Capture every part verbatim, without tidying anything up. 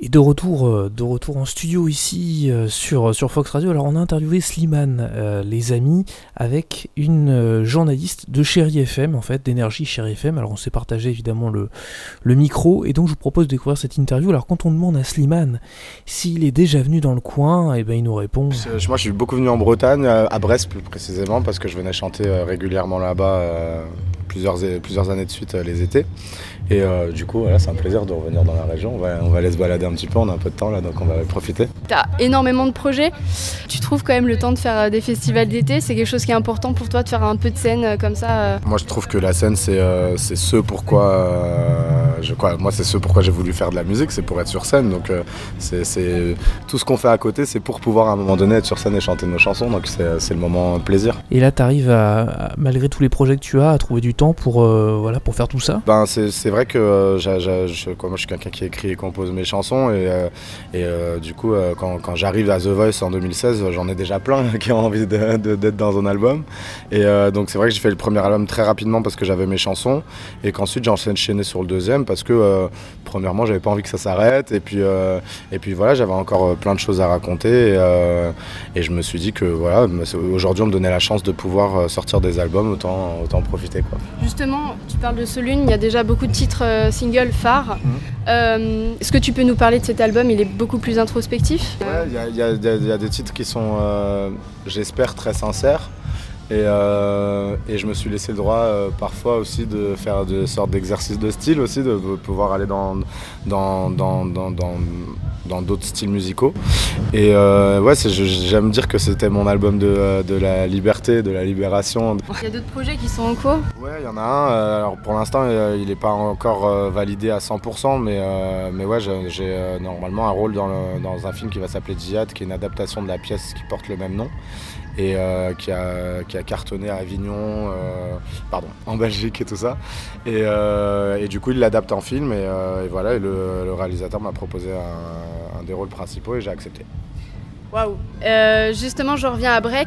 Et de retour, euh, de retour en studio ici euh, sur, sur Fox Radio. Alors on a interviewé Slimane, euh, les amis, avec une euh, journaliste de Chéri F M, en fait, d'énergie Chéri F M. Alors on s'est partagé évidemment le, le micro, et donc je vous propose de découvrir cette interview. Alors quand on demande à Slimane s'il est déjà venu dans le coin, et ben il nous répond. Moi je suis beaucoup venu en Bretagne, à Brest plus précisément, parce que je venais chanter régulièrement là-bas euh, plusieurs, plusieurs années de suite euh, les étés. Et euh, du coup, voilà, c'est un plaisir de revenir dans la région. On va, on va aller se balader un petit peu, on a un peu de temps là, donc on va profiter. T'as énormément de projets. Tu trouves quand même le temps de faire des festivals d'été? C'est quelque chose qui est important pour toi de faire un peu de scène comme ça? Moi, je trouve que la scène, c'est, euh, c'est ce pourquoi, euh, je, quoi, moi, c'est ce pourquoi j'ai voulu faire de la musique, c'est pour être sur scène. Donc, euh, c'est, c'est tout ce qu'on fait à côté, c'est pour pouvoir à un moment donné être sur scène et chanter nos chansons. Donc, c'est, c'est le moment plaisir. Et là, t'arrives à, à, malgré tous les projets que tu as, à trouver du temps pour, euh, voilà, pour faire tout ça? Ben, c'est, c'est vrai que euh, j'ai, j'ai, je, quoi, moi, je suis quelqu'un qui écrit et compose mes chansons. Et, euh, et euh, du coup, euh, quand, quand j'arrive à The Voice en deux mille seize, j'en ai déjà plein qui ont envie de, de, d'être dans un album. Et euh, donc, c'est vrai que j'ai fait le premier album très rapidement parce que j'avais mes chansons. Et qu'ensuite, j'ai enchaîné sur le deuxième parce que, euh, premièrement, j'avais pas envie que ça s'arrête. Et puis, euh, et puis voilà, j'avais encore plein de choses à raconter. Et, euh, et je me suis dit que, voilà, aujourd'hui, on me donnait la chance de pouvoir sortir des albums, autant, autant en profiter, quoi. Justement, tu parles de Solune, il y a déjà beaucoup de titres euh, singles phares. Mmh. Euh, est-ce que tu peux nous parler de cet album? Il est beaucoup plus introspectif. Ouais, il y, y, y, y a des titres qui sont, euh, j'espère, très sincères. Et, euh, et je me suis laissé le droit euh, parfois aussi de faire des sortes d'exercices de style aussi, de, de pouvoir aller dans, dans, dans, dans, dans, dans d'autres styles musicaux. Et euh, ouais, c'est, j'aime dire que c'était mon album de, de la liberté, de la libération. Il y a d'autres projets qui sont en cours? Ouais, il y en a un. Euh, alors pour l'instant, euh, il n'est pas encore euh, validé à cent pour cent, mais, euh, mais ouais, j'ai, j'ai euh, normalement un rôle dans, le, dans un film qui va s'appeler Djihad, qui est une adaptation de la pièce qui porte le même nom. Et euh, qui, a, qui a cartonné à Avignon, euh, pardon, en Belgique et tout ça. Et, euh, et du coup, il l'adapte en film et, euh, et voilà, et le, le réalisateur m'a proposé un, un des rôles principaux et j'ai accepté. Waouh. Euh, justement, je reviens à Break.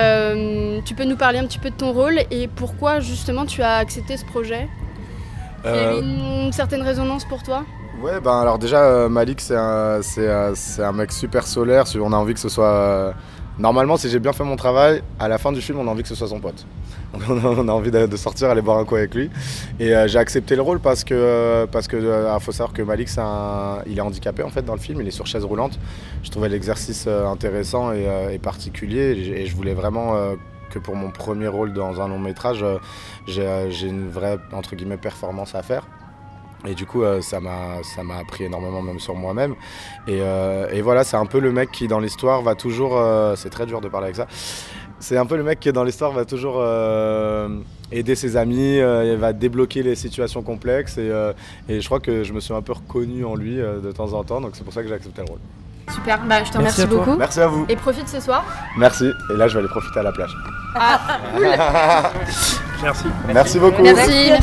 Euh, tu peux nous parler un petit peu de ton rôle et pourquoi justement tu as accepté ce projet? euh... Il y avait une certaine résonance pour toi? Ouais, ben alors déjà, euh, Malik, c'est un, c'est, euh, c'est un mec super solaire. On a envie que ce soit... Euh, Normalement, si j'ai bien fait mon travail, à la fin du film, on a envie que ce soit son pote. On a envie de sortir, aller boire un coup avec lui. Et euh, j'ai accepté le rôle parce que, parce que euh, faut savoir que Malik, c'est un, il est handicapé en fait dans le film. Il est sur chaise roulante. Je trouvais l'exercice euh, intéressant et, euh, et particulier. Et, et je voulais vraiment euh, que pour mon premier rôle dans un long métrage, euh, j'ai, euh, j'ai une vraie entre guillemets performance à faire. Et du coup, euh, ça m'a, ça m'a appris énormément même sur moi-même. Et, euh, et voilà, c'est un peu le mec qui, dans l'histoire, va toujours... Euh, c'est très dur de parler avec ça. C'est un peu le mec qui, dans l'histoire, va toujours euh, aider ses amis, euh, il va débloquer les situations complexes. Et, euh, et je crois que je me suis un peu reconnu en lui euh, de temps en temps. Donc c'est pour ça que j'ai accepté le rôle. Super, bah, je te remercie Merci beaucoup. Merci à vous. Et profite ce soir. Merci. Et là, je vais aller profiter à la plage. Ah, cool. Merci. Merci beaucoup. Merci.